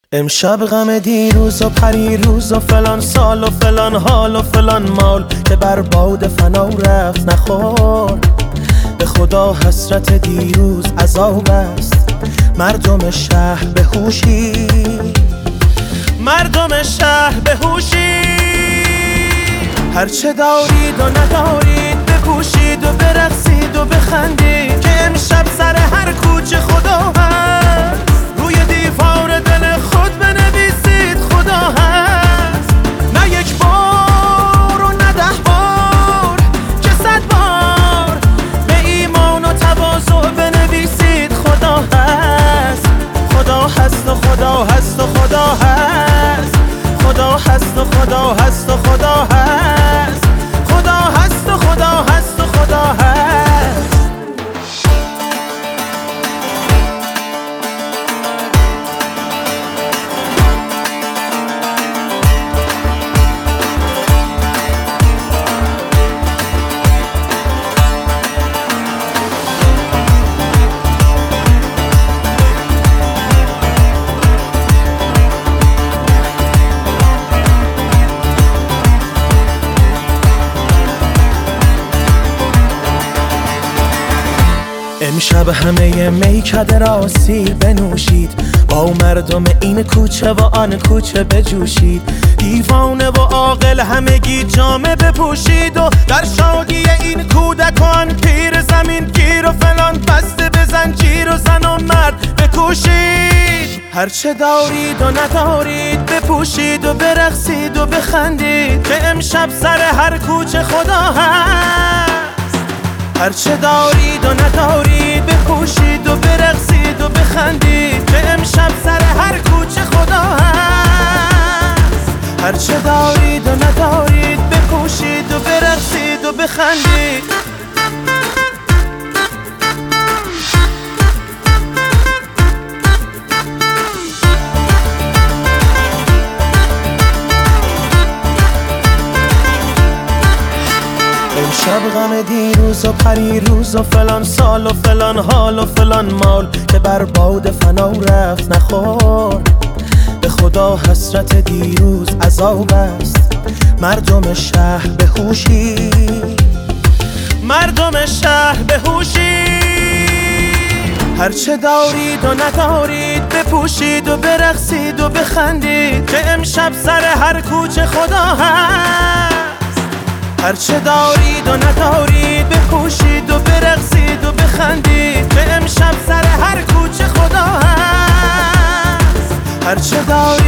امشب غم دیروز و پریروز و فلان سال و فلان حال و فلان مال که بر باد فنا رفت نخورد. به خدا حسرت دیروز عذاب است. مردم شهر به هوشی، مردم شهر به هوشی. هرچه دارید و ندارید بپوشید و برقصید و بخندید که امشب سر هر کوچه خدا هست. روی دیوار دل خود بنویسید خدا هست. نه یک بار و نه 10 بار که 100 بار به ایمان و تواضع بنویسید خدا هست. خدا هست و خدا هست و خدا هست. خدا هست و خدا هست و خدا هست. خدا هست و خدا هست و خدا هست. امشب همه میکده را سیر بنوشید، با مردم این کوچه و آن کوچه بجوشید. دیوانه و عاقل همگی جامه بپوشید و در شادی این کودکان پیر زمین گیر و فلان بسته به زنجیر و زن و مرد بکوشید. هرچه دارید و ندارید بپوشید و برقصید و بخندید که امشب سر هر کوچه خدا هست. هرچه دارید و ندارید بپوشید و برقصید و بخندید که امشب سر هر کوچه خدا هست. هرچه دارید و ندارید بپوشید و برقصید و بخندید. امشب غم دیروز و پریروز و فلان سال و فلان حال و فلان مال که بر باد فنا رفت نخورد. به خدا حسرت دیروز عذاب است. مردم شهر به هوشی، مردم شهر به هوشی. هرچه دارید و ندارید بپوشید و برقصید و بخندید که امشب سر هر کوچه خدا هست. هرچه دارید و ندارید بپوشید و برقصید و بخندید که امشب سر هر کوچه خدا هست. هرچه دارید